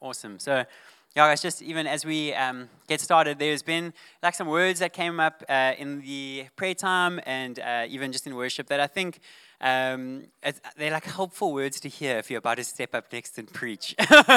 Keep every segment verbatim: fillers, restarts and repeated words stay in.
Awesome. So, yeah, guys, just even as we um, get started, there's been like some words that came up uh, in the prayer time and uh, even just in worship that I think um, it's, they're like helpful words to hear if you're about to step up next and preach.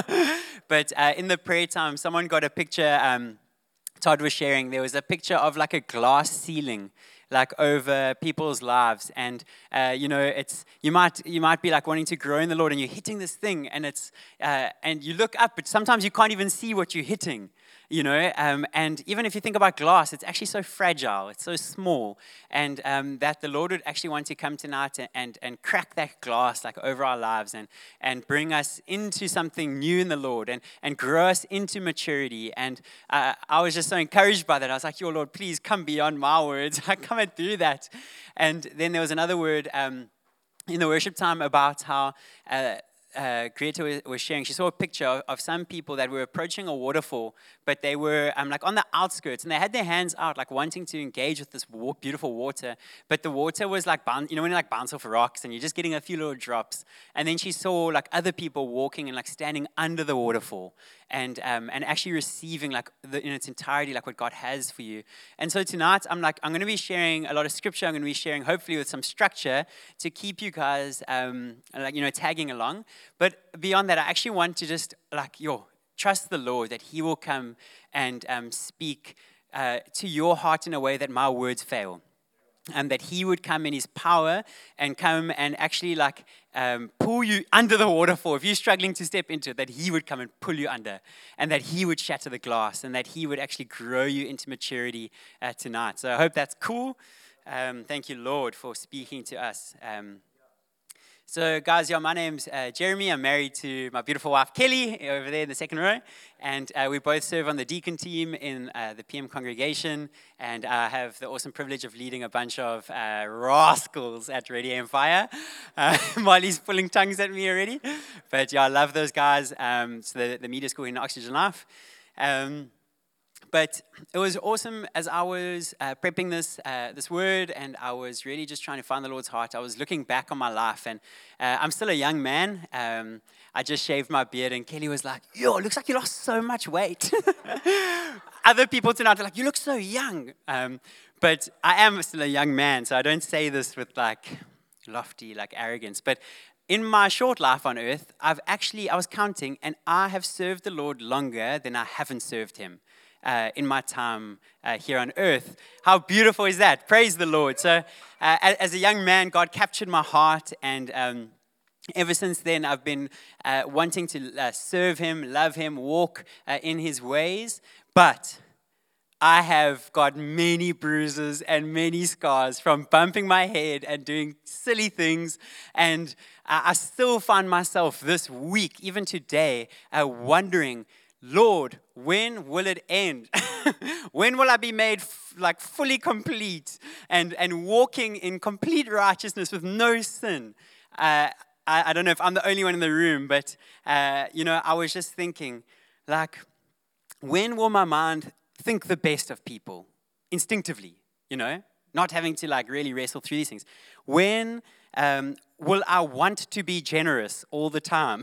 But uh, in the prayer time, someone got a picture. Um, Todd was sharing. There was a picture of like a glass ceiling, like over people's lives, and uh, you know, it's you might you might be like wanting to grow in the Lord, and you're hitting this thing, and it's uh, and you look up, but sometimes you can't even see what you're hitting, you know. Um, and even if you think about glass, it's actually so fragile, it's so small, and um, that the Lord would actually want to come tonight and, and and crack that glass like over our lives, and and bring us into something new in the Lord, and and grow us into maturity. And uh, I was just so encouraged by that. I was like, "Your Lord, please come beyond my words. Come and do that." And then there was another word um, in the worship time about how uh, uh, Greta was sharing. She saw a picture of, of some people that were approaching a waterfall, but they were um, like on the outskirts, and they had their hands out, like wanting to engage with this wa- beautiful water. But the water was like, boun- you know, when you like bounce off rocks, and you're just getting a few little drops. And then she saw like other people walking and like standing under the waterfall, and um, and actually receiving like the, in its entirety like what God has for you. And so tonight I'm like I'm going to be sharing a lot of scripture. I'm going to be sharing hopefully with some structure to keep you guys um, like you know tagging along. But beyond that, I actually want to just like yo trust the Lord that He will come and um, speak uh, to your heart in a way that my words fail. And that He would come in His power and come and actually like um, pull you under the waterfall. If you're struggling to step into it, that He would come and pull you under, and that He would shatter the glass, and that He would actually grow you into maturity uh, tonight. So I hope that's cool. Um, thank you, Lord, for speaking to us. Um, So, guys, yeah, my name's uh, Jeremy. I'm married to my beautiful wife, Kelly, over there in the second row. And uh, we both serve on the deacon team in uh, the P M congregation. And I have the awesome privilege of leading a bunch of uh, rascals at Radiant Fire. Uh, Molly's pulling tongues at me already. But, yeah, I love those guys. Um, it's the, the media school in Oxygen Life. Um, But it was awesome as I was uh, prepping this uh, this word, and I was really just trying to find the Lord's heart. I was looking back on my life, and uh, I'm still a young man. Um, I just shaved my beard, and Kelly was like, "Yo, it looks like you lost so much weight." Other people tonight are like, "You look so young." Um, but I am still a young man, so I don't say this with like lofty like arrogance. But in my short life on earth, I've actually, I was counting, and I have served the Lord longer than I haven't served Him. Uh, in my time uh, here on earth. How beautiful is that? Praise the Lord. So uh, as a young man, God captured my heart, and um, ever since then, I've been uh, wanting to uh, serve Him, love Him, walk uh, in His ways. But I have got many bruises and many scars from bumping my head and doing silly things. And uh, I still find myself this week, even today, uh, wondering, Lord, when will it end? When will I be made f- like fully complete and, and walking in complete righteousness with no sin? Uh, I, I don't know if I'm the only one in the room, but, uh, you know, I was just thinking, like, when will my mind think the best of people instinctively, you know, not having to, like, really wrestle through these things? When um, will I want to be generous all the time?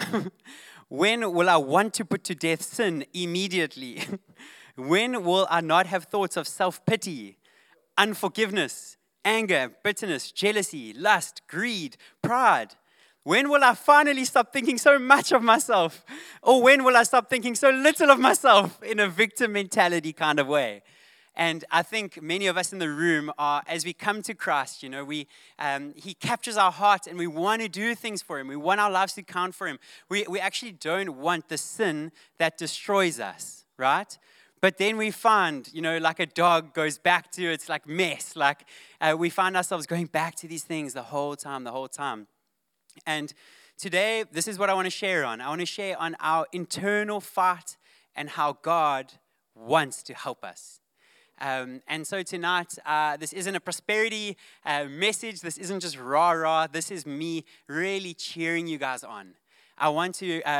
When will I want to put to death sin immediately? When will I not have thoughts of self-pity, unforgiveness, anger, bitterness, jealousy, lust, greed, pride? When will I finally stop thinking so much of myself? Or when will I stop thinking so little of myself in a victim mentality kind of way? And I think many of us in the room are, as we come to Christ, you know, we um, He captures our heart, and we want to do things for Him. We want our lives to count for Him. We we actually don't want the sin that destroys us, right? But then we find, you know, like a dog goes back to its like mess. Like uh, we find ourselves going back to these things the whole time, the whole time. And today, this is what I want to share on. I want to share on our internal fight and how God wants to help us. Um, and so tonight, uh, this isn't a prosperity uh, message. This isn't just rah-rah. This is me really cheering you guys on. I want to uh,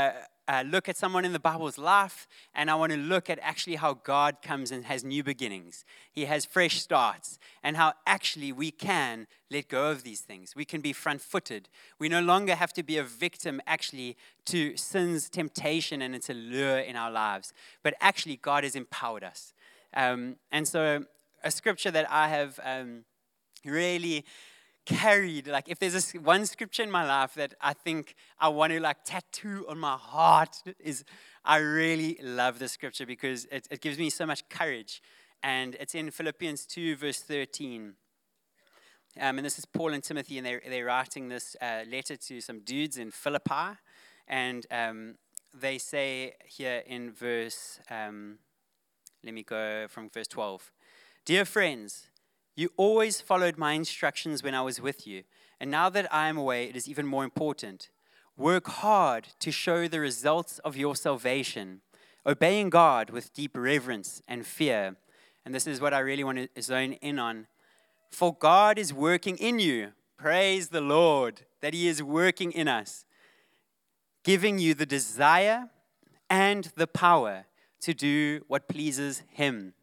uh, look at someone in the Bible's life, and I want to look at actually how God comes and has new beginnings. He has fresh starts, and how actually we can let go of these things. We can be front-footed. We no longer have to be a victim actually to sin's temptation and its allure in our lives, but actually God has empowered us. Um, and so a scripture that I have um, really carried, like if there's this one scripture in my life that I think I want to like tattoo on my heart, is I really love this scripture because it, it gives me so much courage. And it's in Philippians two verse thirteen. Um, and this is Paul and Timothy, and they're, they're writing this uh, letter to some dudes in Philippi. And um, they say here in verse, um, let me go from verse twelve. Dear friends, you always followed my instructions when I was with you, and now that I am away, it is even more important. Work hard to show the results of your salvation, obeying God with deep reverence and fear. And this is what I really want to zone in on. For God is working in you. Praise the Lord that He is working in us, giving you the desire and the power to do what pleases Him.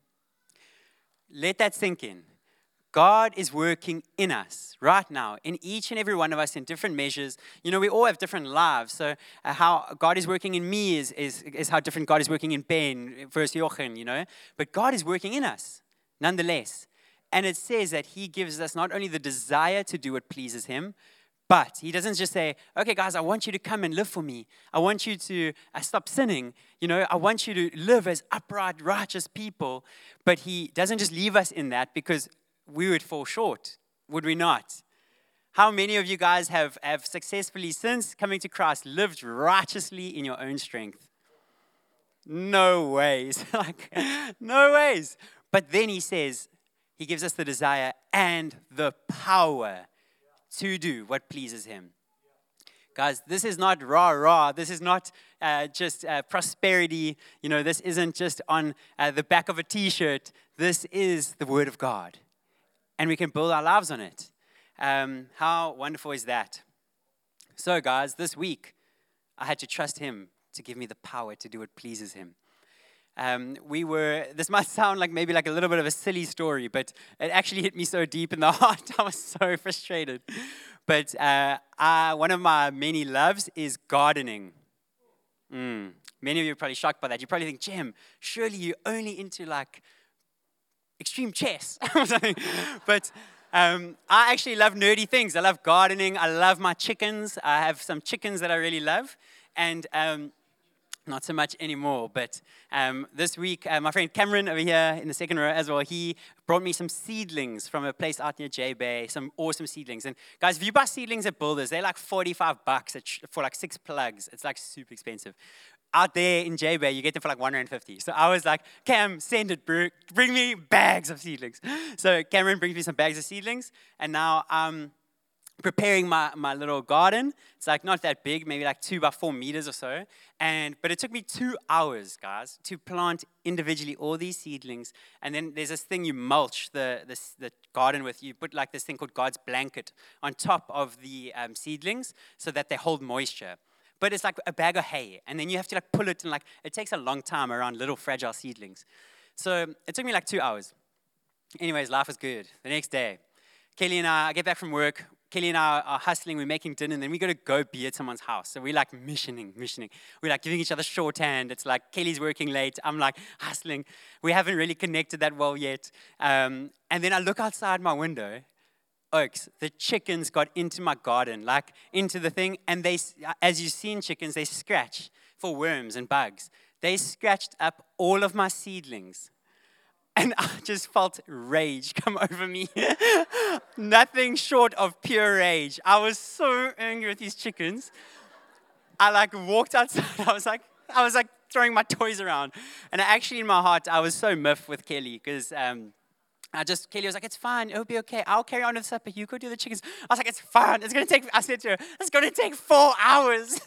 Let that sink in. God is working in us right now, in each and every one of us in different measures. You know, we all have different lives. So uh, how God is working in me is, is, is how different God is working in Ben, versus Jochen, you know. But God is working in us, nonetheless. And it says that He gives us not only the desire to do what pleases Him, but He doesn't just say, okay, guys, I want you to come and live for me. I want you to uh, stop sinning. You know, I want you to live as upright, righteous people. But He doesn't just leave us in that, because we would fall short, would we not? How many of you guys have, have successfully, since coming to Christ, lived righteously in your own strength? No ways. Like, no ways. But then He says, He gives us the desire and the power to do what pleases Him. Guys, this is not rah rah. This is not uh, just uh, prosperity. You know, this isn't just on uh, the back of a t-shirt. This is the Word of God. And we can build our lives on it. Um, how wonderful is that? So, guys, this week, I had to trust Him to give me the power to do what pleases Him. Um, we were, this might sound like maybe like a little bit of a silly story, but it actually hit me so deep in the heart. I was so frustrated. But uh, I, one of my many loves is gardening. Mm. Many of you are probably shocked by that. You probably think, Jim, surely you're only into like extreme chess or something. But um, I actually love nerdy things. I love gardening. I love my chickens. I have some chickens that I really love. And um, not so much anymore. But um, this week, uh, my friend Cameron over here in the second row as well, he brought me some seedlings from a place out near J-Bay, some awesome seedlings. And guys, if you buy seedlings at Builders, they're like forty-five bucks for like six plugs. It's like super expensive. Out there in J-Bay, you get them for like one hundred fifty. So I was like, Cam, send it, bro. Bring me bags of seedlings. So Cameron brings me some bags of seedlings. And now I'm preparing my, my little garden. It's like not that big, maybe like two by four meters or so. And but it took me two hours, guys, to plant individually all these seedlings. And then there's this thing you mulch the, the, the garden with. You put like this thing called God's blanket on top of the um, seedlings so that they hold moisture. But it's like a bag of hay, and then you have to like pull it, and like it takes a long time around little fragile seedlings. So it took me like two hours. Anyways, life is good. The next day, Kelly and I, I get back from work. Kelly and I are hustling. We're making dinner, and then we got to go be at someone's house. So we're like missioning, missioning. We're like giving each other shorthand. It's like Kelly's working late. I'm like hustling. We haven't really connected that well yet. Um, and then I look outside my window. Oaks, the chickens got into my garden, like into the thing, and they, as you've seen chickens, they scratch for worms and bugs. They scratched up all of my seedlings, and I just felt rage come over me. Nothing short of pure rage. I was so angry with these chickens. I like walked outside. I was like, I was like throwing my toys around, and actually in my heart, I was so miffed with Kelly because. Um, I just, Kelly was like, it's fine, it'll be okay. I'll carry on with supper. You go do the chickens. I was like, it's fine. It's going to take, I said to her, it's going to take four hours.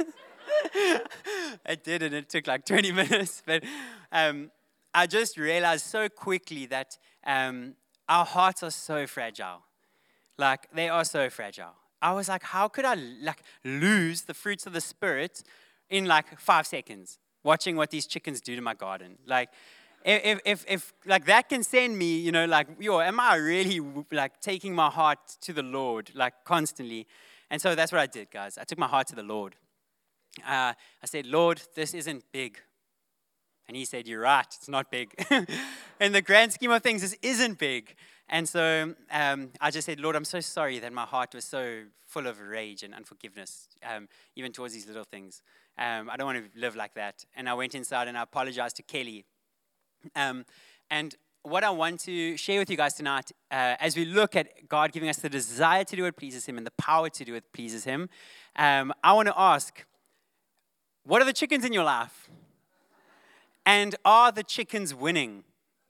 It did, and it took like twenty minutes. But um, I just realized so quickly that um, our hearts are so fragile. Like, they are so fragile. I was like, how could I like lose the fruits of the Spirit in like five seconds, watching what these chickens do to my garden. Like, if, if, if like that can send me, you know, like, yo, am I really like taking my heart to the Lord, like constantly? And so that's what I did, guys. I took my heart to the Lord. Uh, I said, Lord, this isn't big. And he said, you're right, it's not big. In the grand scheme of things, this isn't big. And so um, I just said, Lord, I'm so sorry that my heart was so full of rage and unforgiveness, um, even towards these little things. Um, I don't want to live like that. And I went inside and I apologized to Kelly. Um, and what I want to share with you guys tonight, uh, as we look at God giving us the desire to do what pleases Him and the power to do what pleases Him, um, I want to ask, what are the chickens in your life? And are the chickens winning?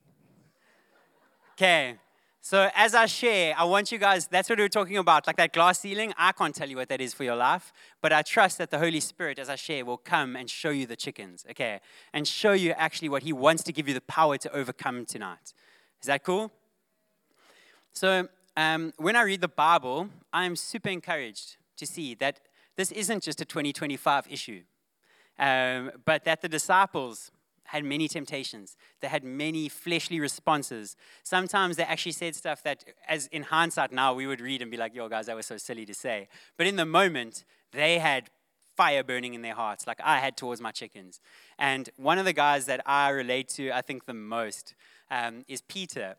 Okay. So as I share, I want you guys, that's what we were talking about, like that glass ceiling. I can't tell you what that is for your life, but I trust that the Holy Spirit, as I share, will come and show you the chickens, okay? And show you actually what He wants to give you the power to overcome tonight. Is that cool? So um, when I read the Bible, I'm super encouraged to see that this isn't just a twenty twenty-five issue, um, but that the disciples had many temptations. They had many fleshly responses. Sometimes they actually said stuff that, as in hindsight now, we would read and be like, yo, guys, that was so silly to say. But in the moment, they had fire burning in their hearts, like I had towards my chickens. And one of the guys that I relate to, I think, the most um, is Peter.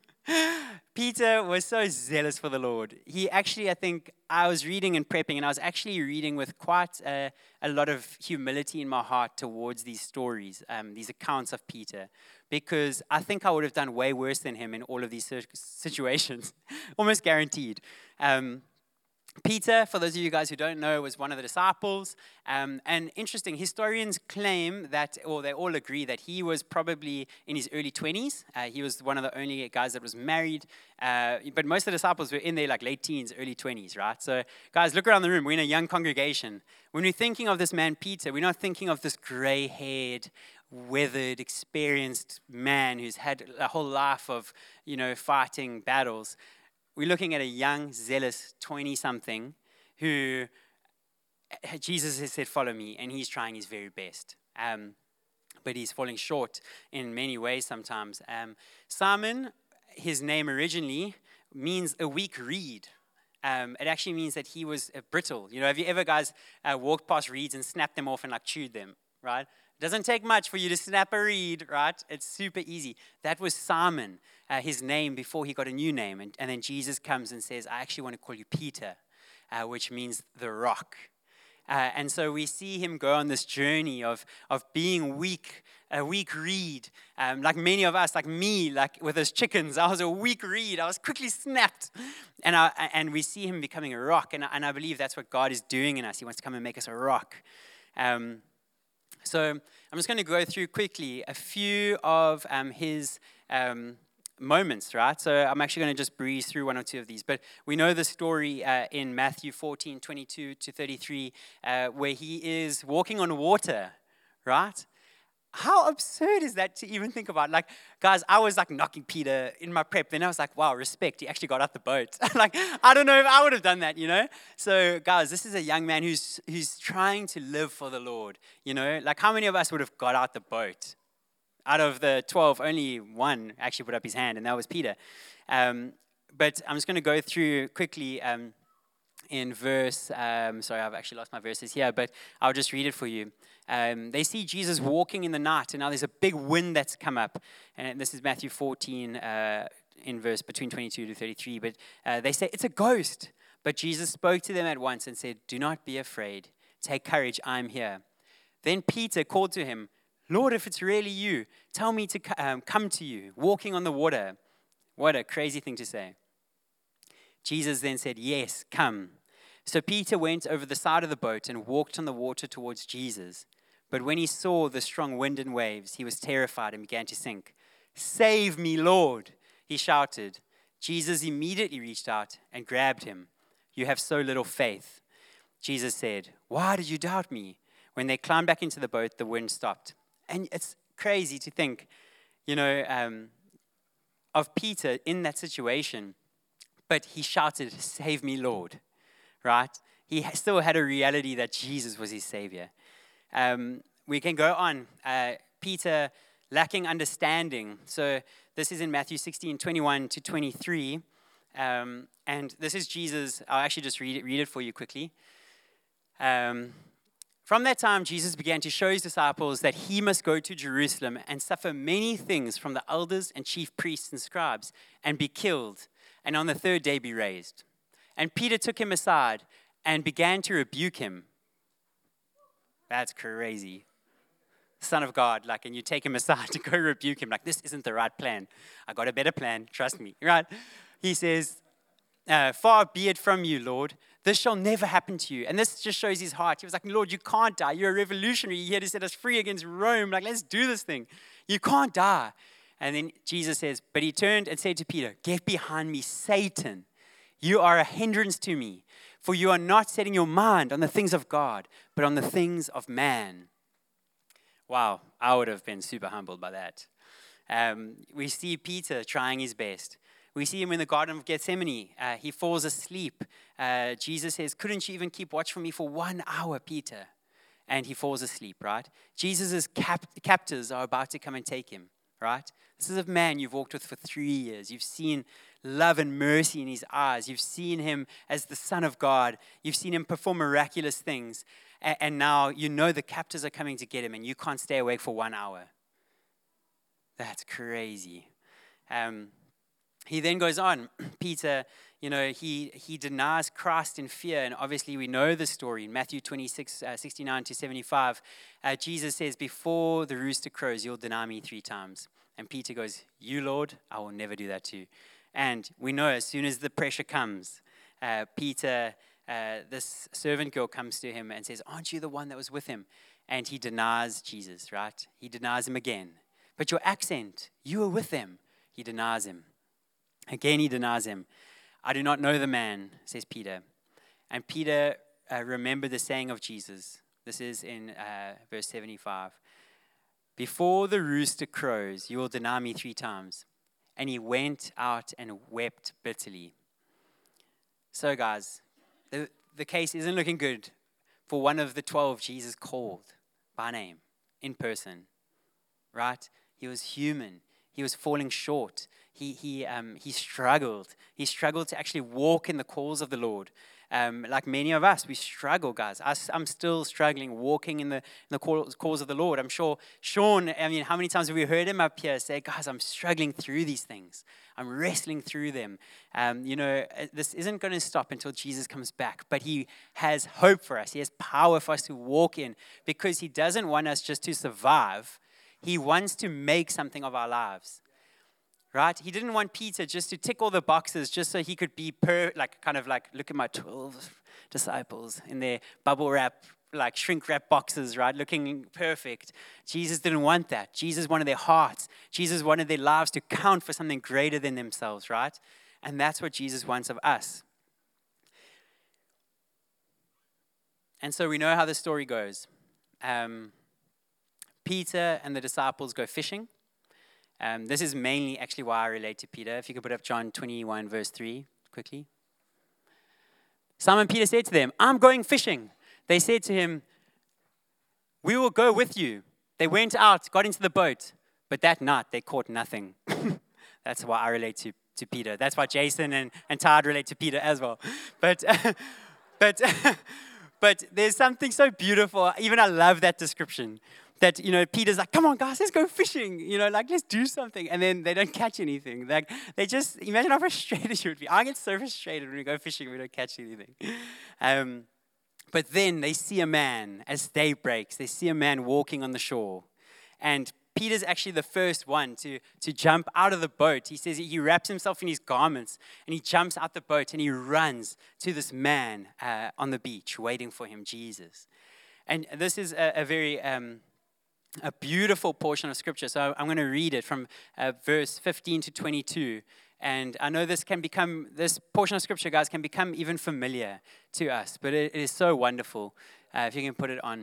Peter was so zealous for the Lord. He actually, I think, I was reading and prepping, and I was actually reading with quite a, a lot of humility in my heart towards these stories, um, these accounts of Peter, because I think I would have done way worse than him in all of these situations, almost guaranteed. Um, Peter, for those of you guys who don't know, was one of the disciples. Um, and interesting, historians claim that, or they all agree that he was probably in his early twenties. Uh, he was one of the only guys that was married. Uh, but most of the disciples were in their like late teens, early twenties, right? So guys, look around the room. We're in a young congregation. When we're thinking of this man, Peter, we're not thinking of this gray-haired, weathered, experienced man who's had a whole life of, you know, fighting battles. We're looking at a young, zealous twenty-something who Jesus has said, follow me, and he's trying his very best. Um, but he's falling short in many ways sometimes. Um, Simon, his name originally, means a weak reed. Um, it actually means that he was uh, brittle. You know, have you ever, guys, uh, walked past reeds and snapped them off and, like, chewed them, right? It doesn't take much for you to snap a reed, right? It's super easy. That was Simon, uh, his name before he got a new name. And, and then Jesus comes and says, I actually want to call you Peter, uh, which means the rock. Uh, and so we see him go on this journey of, of being weak, a weak reed. Um, like many of us, like me, like with those chickens, I was a weak reed. I was quickly snapped. And I, and we see him becoming a rock. And, and I believe that's what God is doing in us. He wants to come and make us a rock. Um, so I'm just going to go through quickly a few of um, his um, moments, right? So I'm actually going to just breeze through one or two of these. But we know the story uh, in Matthew fourteen, twenty-two to thirty-three, uh, where he is walking on water, right? How absurd is that to even think about? Like, guys, I was like knocking Peter in my prep. Then I was like, wow, respect. He actually got out the boat. Like, I don't know if I would have done that, you know? So, guys, this is a young man who's who's trying to live for the Lord, you know? Like, how many of us would have got out the boat? Out of the twelve, only one actually put up his hand, and that was Peter. Um, but I'm just going to go through quickly um, in verse, um, sorry, I've actually lost my verses here, but I'll just read it for you. Um, they see Jesus walking in the night, and now there's a big wind that's come up. And this is Matthew fourteen, uh, in verse between twenty-two to thirty-three. But uh, they say, it's a ghost. But Jesus spoke to them at once and said, do not be afraid. Take courage, I'm here. Then Peter called to him, Lord, if it's really you, tell me to um, come to you, walking on the water. What a crazy thing to say. Jesus then said, yes, come. So Peter went over the side of the boat and walked on the water towards Jesus. But when he saw the strong wind and waves, he was terrified and began to sink. Save me, Lord, he shouted. Jesus immediately reached out and grabbed him. You have so little faith. Jesus said, why did you doubt me? When they climbed back into the boat, the wind stopped. And it's crazy to think, you know, um, of Peter in that situation. But he shouted, save me, Lord, right? He still had a reality that Jesus was his Savior. Um, we can go on. Uh, Peter lacking understanding. So this is in Matthew sixteen, twenty-one to twenty-three. Um, and this is Jesus. I'll actually just read it, read it for you quickly. Um, From that time, Jesus began to show his disciples that he must go to Jerusalem and suffer many things from the elders and chief priests and scribes and be killed, and on the third day be raised. And Peter took him aside and began to rebuke him. That's crazy. Son of God, like, and you take him aside to go rebuke him, like, this isn't the right plan. I got a better plan, trust me, right? He says, uh, far be it from you, Lord. This shall never happen to you. And this just shows his heart. He was like, Lord, you can't die. You're a revolutionary. You're here to set us free against Rome. Like, let's do this thing. You can't die. And then Jesus says, but he turned and said to Peter, get behind me, Satan. You are a hindrance to me, for you are not setting your mind on the things of God, but on the things of man. Wow, I would have been super humbled by that. Um, we see Peter trying his best. We see him in the Garden of Gethsemane. Uh, he falls asleep. Uh, Jesus says, couldn't you even keep watch for me for one hour, Peter? And he falls asleep, right? Jesus' cap- captors are about to come and take him, right? This is a man you've walked with for three years. You've seen love and mercy in his eyes. You've seen him as the Son of God. You've seen him perform miraculous things. And, and now you know the captors are coming to get him, and you can't stay awake for one hour. That's crazy. Um, He then goes on, Peter, you know, he, he denies Christ in fear. And obviously we know the story in Matthew twenty-six, uh, sixty-nine to seventy-five. Uh, Jesus says, before the rooster crows, you'll deny me three times. And Peter goes, you, Lord, I will never do that to you. And we know as soon as the pressure comes, uh, Peter, uh, this servant girl comes to him and says, aren't you the one that was with him? And he denies Jesus, right? He denies him again. But your accent, you were with them. He denies him. Again, he denies him. I do not know the man, says Peter. And Peter uh, remembered the saying of Jesus. This is in uh, verse seventy-five. Before the rooster crows, you will deny me three times. And he went out and wept bitterly. So, guys, the, the case isn't looking good for one of the twelve Jesus called by name, in person, right? He was human. He was falling short. He he um, he struggled. He struggled to actually walk in the calls of the Lord. Um, like many of us, we struggle, guys. I, I'm still struggling walking in the, in the calls, calls of the Lord. I'm sure Sean, I mean, how many times have we heard him up here say, guys, I'm struggling through these things. I'm wrestling through them. Um, you know, this isn't going to stop until Jesus comes back. But he has hope for us. He has power for us to walk in, because he doesn't want us just to survive. He wants to make something of our lives. Right? He didn't want Peter just to tick all the boxes just so he could be per, like, kind of like, look at my twelve disciples in their bubble wrap, like shrink wrap boxes, right? Looking perfect. Jesus didn't want that. Jesus wanted their hearts. Jesus wanted their lives to count for something greater than themselves, right? And that's what Jesus wants of us. And so we know how the story goes. Um, Peter and the disciples go fishing. Um, this is mainly actually why I relate to Peter. If you could put up John twenty-one, verse three, quickly. Simon Peter said to them, I'm going fishing. They said to him, we will go with you. They went out, got into the boat, but that night they caught nothing. That's why I relate to, to Peter. That's why Jason and, and Todd relate to Peter as well. But, but, but there's something so beautiful. Even I love that description. That, you know, Peter's like, come on, guys, let's go fishing. You know, like, let's do something. And then they don't catch anything. Like, they just, imagine how frustrated you would be. I get so frustrated when we go fishing and we don't catch anything. Um, but then they see a man, as day breaks, they see a man walking on the shore. And Peter's actually the first one to, to jump out of the boat. He says he wraps himself in his garments and he jumps out the boat and he runs to this man uh, on the beach waiting for him, Jesus. And this is a, a very... Um, a beautiful portion of scripture. So I'm going to read it from uh, verse fifteen to twenty-two. And I know this can become, this portion of scripture, guys, can become even familiar to us, but it, it is so wonderful. Uh, if you can put it on.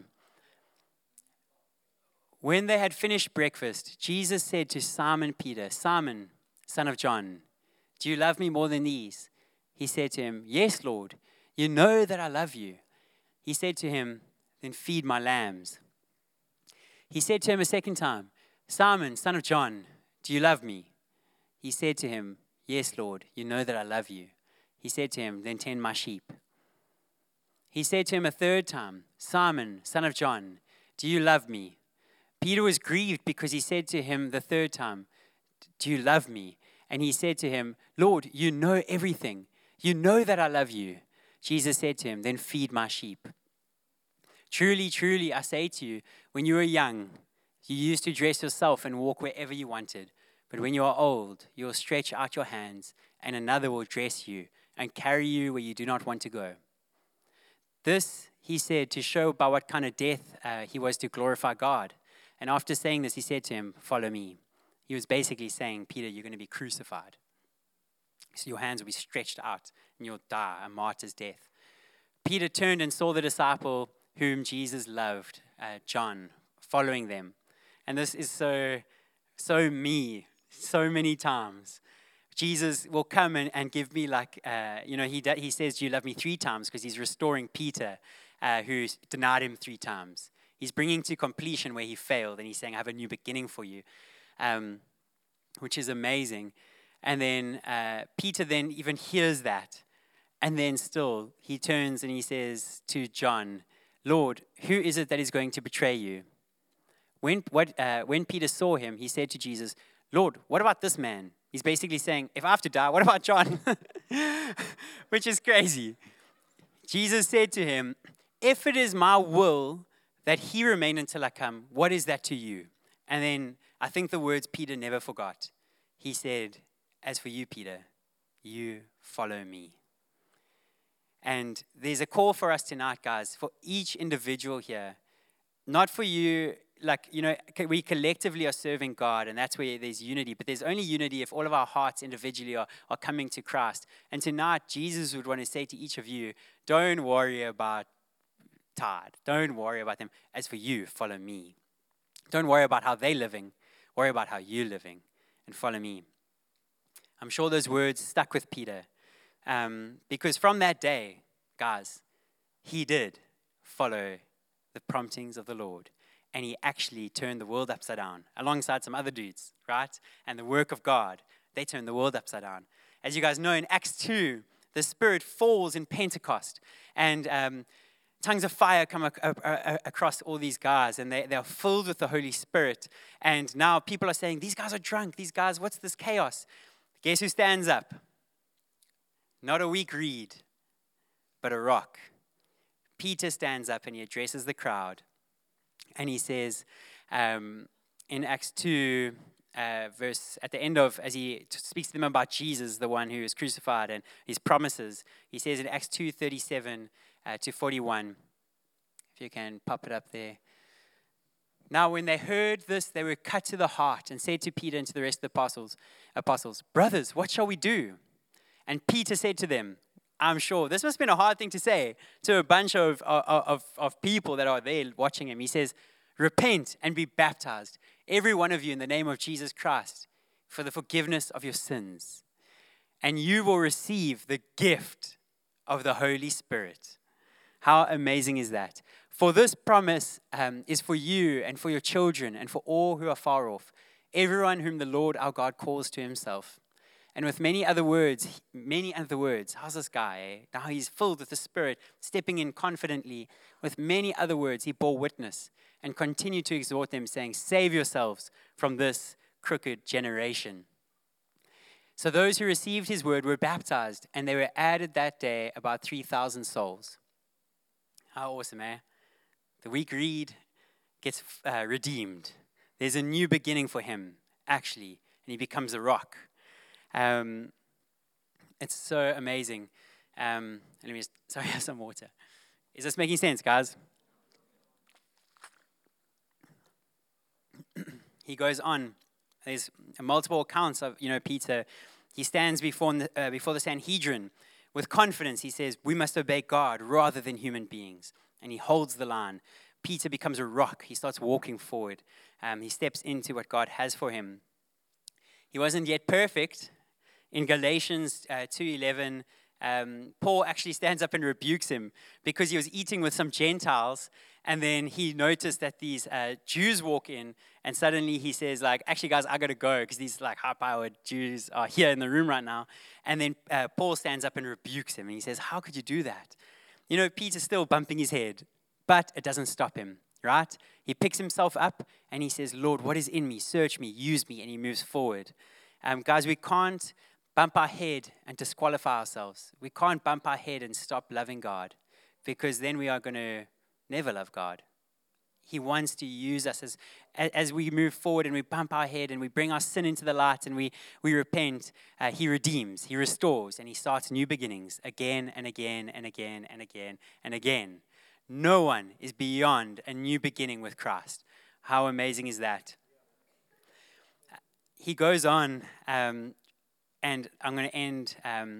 When they had finished breakfast, Jesus said to Simon Peter, Simon, son of John, do you love me more than these? He said to him, yes, Lord, you know that I love you. He said to him, then feed my lambs. He said to him a second time, Simon, son of John, do you love me? He said to him, yes, Lord, you know that I love you. He said to him, then tend my sheep. He said to him a third time, Simon, son of John, do you love me? Peter was grieved because he said to him the third time, do you love me? And he said to him, Lord, you know everything. You know that I love you. Jesus said to him, then feed my sheep. Truly, truly, I say to you, when you were young, you used to dress yourself and walk wherever you wanted. But when you are old, you will stretch out your hands, and another will dress you and carry you where you do not want to go. This he said to show by what kind of death uh, he was to glorify God. And after saying this, he said to him, follow me. He was basically saying, Peter, you're going to be crucified. So your hands will be stretched out, and you'll die a martyr's death. Peter turned and saw the disciple whom Jesus loved, uh, John, following them. And this is so, so me, so many times. Jesus will come and, and give me like, uh, you know, he he says, do you love me three times? Because he's restoring Peter, uh, who denied him three times. He's bringing to completion where he failed, and he's saying, I have a new beginning for you, um, which is amazing. And then uh, Peter then even hears that, and then still he turns and he says to John, Lord, who is it that is going to betray you? When, what, uh, when Peter saw him, he said to Jesus, Lord, what about this man? He's basically saying, if I have to die, what about John? Which is crazy. Jesus said to him, if it is my will that he remain until I come, what is that to you? And then I think the words Peter never forgot. He said, as for you, Peter, you follow me. And there's a call for us tonight, guys, for each individual here. Not for you, like, you know, we collectively are serving God, and that's where there's unity. But there's only unity if all of our hearts individually are, are coming to Christ. And tonight, Jesus would want to say to each of you, don't worry about tithe. Don't worry about them. As for you, follow me. Don't worry about how they're living. Worry about how you're living, and follow me. I'm sure those words stuck with Peter. Um, because from that day, guys, he did follow the promptings of the Lord. And he actually turned the world upside down alongside some other dudes, right? And the work of God, they turned the world upside down. As you guys know, in Acts two, the Spirit falls in Pentecost. And um, tongues of fire come ac- ac- across all these guys. And they, they are filled with the Holy Spirit. And now people are saying, these guys are drunk. These guys, what's this chaos? Guess who stands up? Not a weak reed, but a rock. Peter stands up and he addresses the crowd. And he says um, in Acts two, uh, verse at the end of, as he speaks to them about Jesus, the one who is crucified, and his promises, he says in Acts two thirty-seven uh, to forty-one, if you can pop it up there. Now, when they heard this, they were cut to the heart and said to Peter and to the rest of the apostles, apostles, brothers, what shall we do? And Peter said to them, I'm sure this must have been a hard thing to say to a bunch of, of, of, of people that are there watching him. He says, repent and be baptized, every one of you, in the name of Jesus Christ, for the forgiveness of your sins. And you will receive the gift of the Holy Spirit. How amazing is that? For this promise um, is for you and for your children and for all who are far off, everyone whom the Lord our God calls to himself. And with many other words, many other words, how's this guy? Eh? Now he's filled with the Spirit, stepping in confidently. With many other words, he bore witness and continued to exhort them, saying, save yourselves from this crooked generation. So those who received his word were baptized, and they were added that day about three thousand souls. How awesome, eh? The weak reed gets uh, redeemed. There's a new beginning for him, actually, and he becomes a rock. Um, it's so amazing. Um, let me just, sorry, I have some water. Is this making sense, guys? He goes on. There's multiple accounts of, you know, Peter. He stands before the, uh, before the Sanhedrin with confidence. He says, we must obey God rather than human beings. And he holds the line. Peter becomes a rock. He starts walking forward. Um, he steps into what God has for him. He wasn't yet perfect. In Galatians uh, two eleven, um, Paul actually stands up and rebukes him because he was eating with some Gentiles, And then he noticed that these uh, Jews walk in, and suddenly he says, like, actually, guys, I got to go because these like high-powered Jews are here in the room right now. And then uh, Paul stands up and rebukes him, and he says, how could you do that? You know, Peter's still bumping his head, but it doesn't stop him, right? He picks himself up, and he says, Lord, what is in me? Search me, use me, and he moves forward. Um, guys, we can't bump our head and disqualify ourselves. We can't bump our head and stop loving God, because then we are going to never love God. He wants to use us as as we move forward and we bump our head and we bring our sin into the light and we, we repent. Uh, he redeems, he restores, and he starts new beginnings again and again and again and again and again. No one is beyond a new beginning with Christ. How amazing is that? He goes on, um, and I'm going to end um,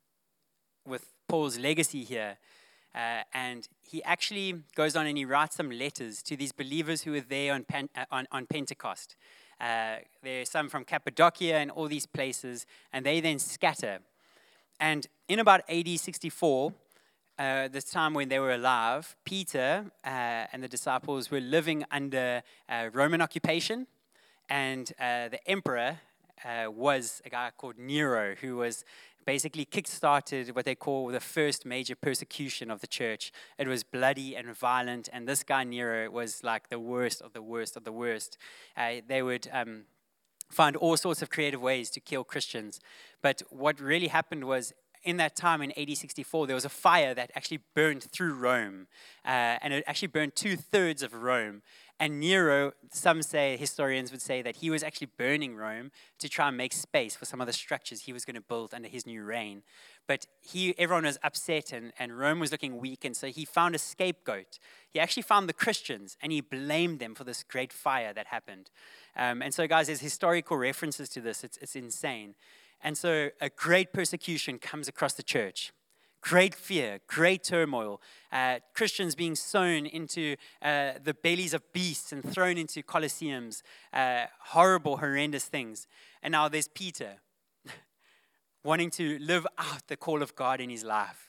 with Paul's legacy here. Uh, and he actually goes on and he writes some letters to these believers who were there on, Pan, uh, on, on Pentecost. Uh, there are some from Cappadocia and all these places, and they then scatter. And in about A D sixty-four, uh, this time when they were alive, Peter uh, and the disciples were living under uh, Roman occupation, and uh, the emperor uh, was a guy called Nero, who was basically kick-started what they call the first major persecution of the church. It was bloody and violent, and this guy Nero was like the worst of the worst of the worst. Uh, they would um, find all sorts of creative ways to kill Christians. But what really happened was, in that time in A D sixty-four, there was a fire that actually burned through Rome, uh, and it actually burned two-thirds of Rome. And Nero, some say, historians would say that he was actually burning Rome to try and make space for some of the structures he was going to build under his new reign. But he, everyone was upset, and, and Rome was looking weak, and so he found a scapegoat. He actually found the Christians, and he blamed them for this great fire that happened. Um, and so, guys, there's historical references to this. It's, it's insane. And so a great persecution comes across the church. Great fear, great turmoil, uh, Christians being sown into uh, the bellies of beasts and thrown into colosseums, uh, horrible, horrendous things. And now there's Peter wanting to live out the call of God in his life.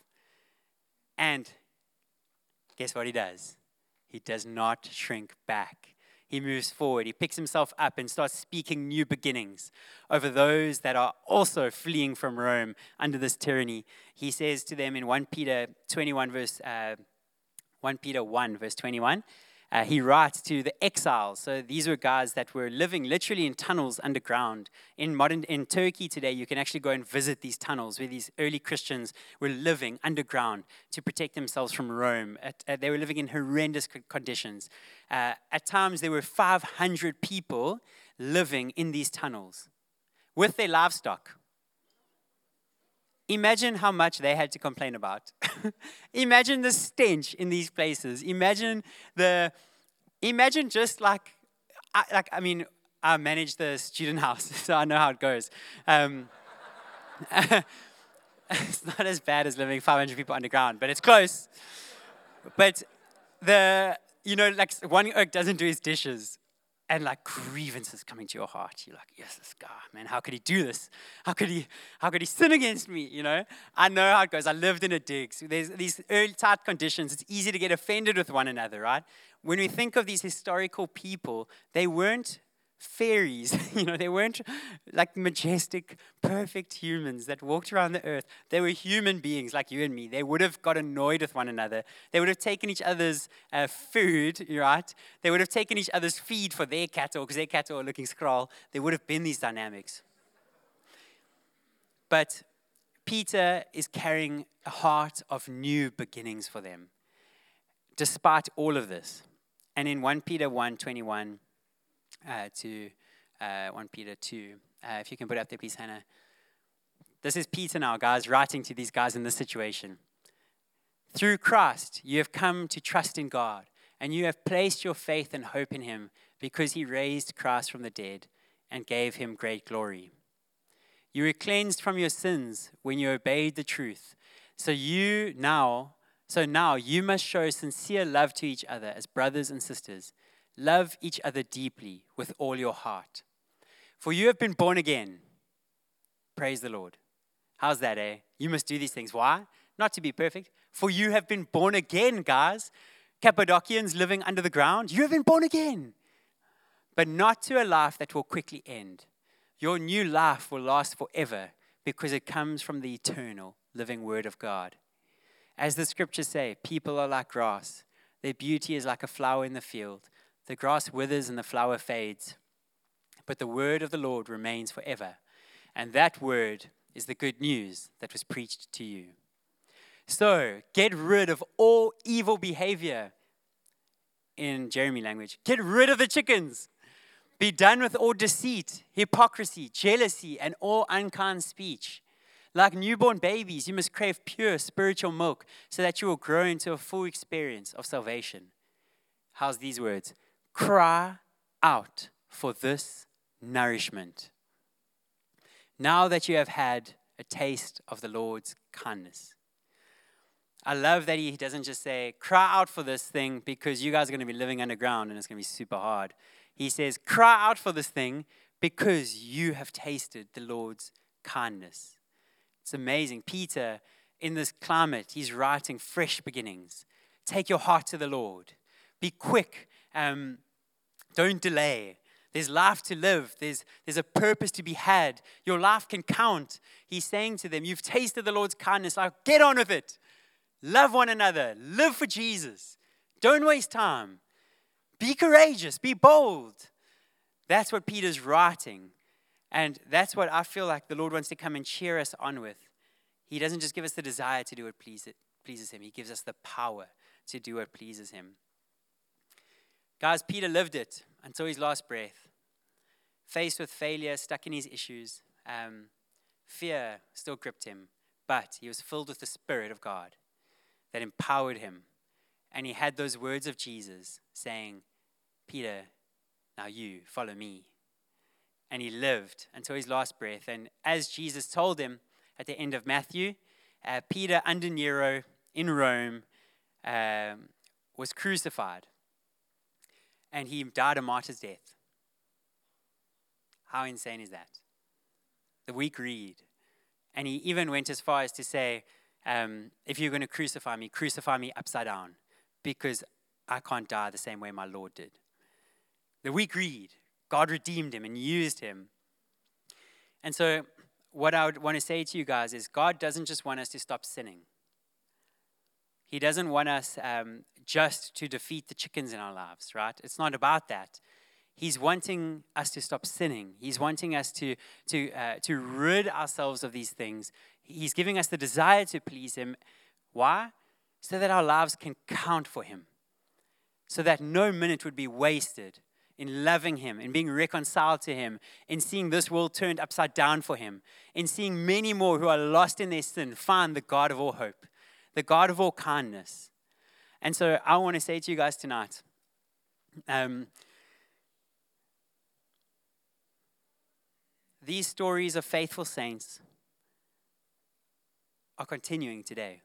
And guess what he does? He does not shrink back. He moves forward. He picks himself up and starts speaking new beginnings over those that are also fleeing from Rome under this tyranny. He says to them in First Peter twenty-one, verse uh, First Peter one, verse twenty-one. Uh, he writes to the exiles. So these were guys that were living literally in tunnels underground. In modern in Turkey today, you can actually go and visit these tunnels where these early Christians were living underground to protect themselves from Rome. At, uh, they were living in horrendous conditions. Uh, at times, there were five hundred people living in these tunnels with their livestock. Imagine how much they had to complain about. Imagine the stench in these places. Imagine the, imagine just like, I, like I mean, I manage the student house, so I know how it goes. Um, it's not as bad as living five hundred people underground, but it's close. But the, you know, like one oak doesn't do his dishes. And like grievances coming to your heart. You're like, yes, this guy, man, how could he do this? How could he, how could he sin against me? You know, I know how it goes. I lived in a dig. So there's these early tight conditions. It's easy to get offended with one another, right? When we think of these historical people, they weren't fairies. You know, they weren't like majestic, perfect humans that walked around the earth. They were human beings like you and me. They would have got annoyed with one another. They would have taken each other's uh, food, right? They would have taken each other's feed for their cattle because their cattle are looking scroll. There would have been these dynamics. But Peter is carrying a heart of new beginnings for them, despite all of this. And in First Peter one twenty-one, Uh, to uh, First Peter two. Uh, if you can put it up there, please, Hannah. This is Peter now, guys, writing to these guys in this situation. Through Christ, you have come to trust in God, and you have placed your faith and hope in him because he raised Christ from the dead and gave him great glory. You were cleansed from your sins when you obeyed the truth. So you now, so now you must show sincere love to each other as brothers and sisters. Love each other deeply with all your heart. For you have been born again. Praise the Lord. How's that, eh? You must do these things. Why? Not to be perfect. For you have been born again, guys. Cappadocians living under the ground, you have been born again, but not to a life that will quickly end. Your new life will last forever because it comes from the eternal living word of God. As the scriptures say, people are like grass. Their beauty is like a flower in the field. The grass withers and the flower fades, but the word of the Lord remains forever. And that word is the good news that was preached to you. So get rid of all evil behavior. In Jeremy language, get rid of the chickens. Be done with all deceit, hypocrisy, jealousy, and all unkind speech. Like newborn babies, you must crave pure spiritual milk so that you will grow into a full experience of salvation. How's these words? Cry out for this nourishment. Now that you have had a taste of the Lord's kindness. I love that he doesn't just say, cry out for this thing because you guys are going to be living underground and it's going to be super hard. He says, cry out for this thing because you have tasted the Lord's kindness. It's amazing. Peter, in this climate, he's writing fresh beginnings. Take your heart to the Lord. Be quick. Um, don't delay. There's life to live. There's, there's a purpose to be had. Your life can count. He's saying to them, you've tasted the Lord's kindness. Like, get on with it. Love one another. Live for Jesus. Don't waste time. Be courageous. Be bold. That's what Peter's writing. And that's what I feel like the Lord wants to come and cheer us on with. He doesn't just give us the desire to do what pleases him. He gives us the power to do what pleases him. Guys, Peter lived it until his last breath. Faced with failure, stuck in his issues, um, fear still gripped him. But he was filled with the Spirit of God that empowered him. And he had those words of Jesus saying, Peter, now you follow me. And he lived until his last breath. And as Jesus told him at the end of Matthew, uh, Peter under Nero in Rome um, was crucified. And he died a martyr's death. How insane is that? The weak read. And he even went as far as to say, um, if you're going to crucify me, crucify me upside down, because I can't die the same way my Lord did. The weak read. God redeemed him and used him. And so what I would want to say to you guys is God doesn't just want us to stop sinning. He doesn't want us um, just to defeat the chickens in our lives, right? It's not about that. He's wanting us to stop sinning. He's wanting us to, to, uh, to rid ourselves of these things. He's giving us the desire to please him. Why? So that our lives can count for him. So that no minute would be wasted in loving him, in being reconciled to him, in seeing this world turned upside down for him, in seeing many more who are lost in their sin find the God of all hope, the God of all kindness. And so I want to say to you guys tonight, um, these stories of faithful saints are continuing today.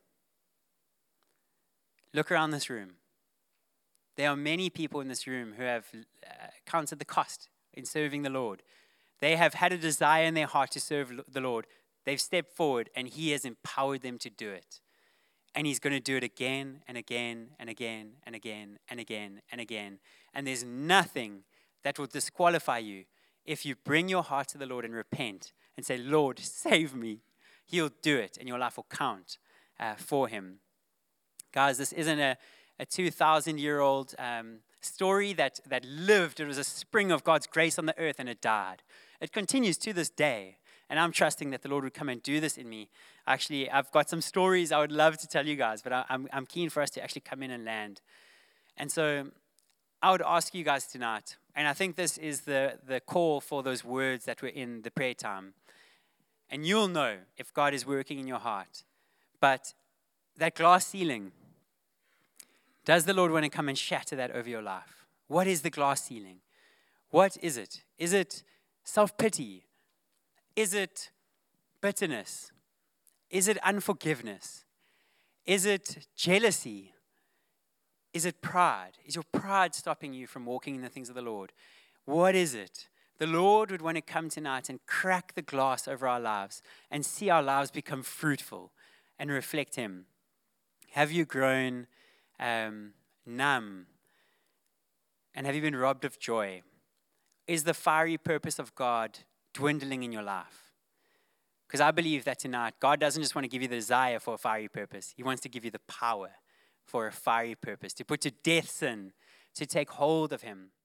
Look around this room. There are many people in this room who have uh, counted the cost in serving the Lord. They have had a desire in their heart to serve the Lord. They've stepped forward and he has empowered them to do it. And he's going to do it again and again and again and again and again and again. And there's nothing that will disqualify you if you bring your heart to the Lord and repent and say, Lord, save me. He'll do it and your life will count uh, for him. Guys, this isn't a a two thousand year old um, story that, that lived. It was a spring of God's grace on the earth and it died. It continues to this day. And I'm trusting that the Lord would come and do this in me. Actually, I've got some stories I would love to tell you guys, but I, I'm, I'm keen for us to actually come in and land. And so I would ask you guys tonight, and I think this is the, the call for those words that were in the prayer time. And you'll know if God is working in your heart. But that glass ceiling, does the Lord want to come and shatter that over your life? What is the glass ceiling? What is it? Is it self-pity? Is it bitterness? Is it unforgiveness? Is it jealousy? Is it pride? Is your pride stopping you from walking in the things of the Lord? What is it? The Lord would want to come tonight and crack the glass over our lives and see our lives become fruitful and reflect him. Have you grown Um, numb? And have you been robbed of joy? Is the fiery purpose of God dwindling in your life? Because I believe that tonight, God doesn't just want to give you the desire for a fiery purpose. He wants to give you the power for a fiery purpose, to put to death sin, to take hold of Him.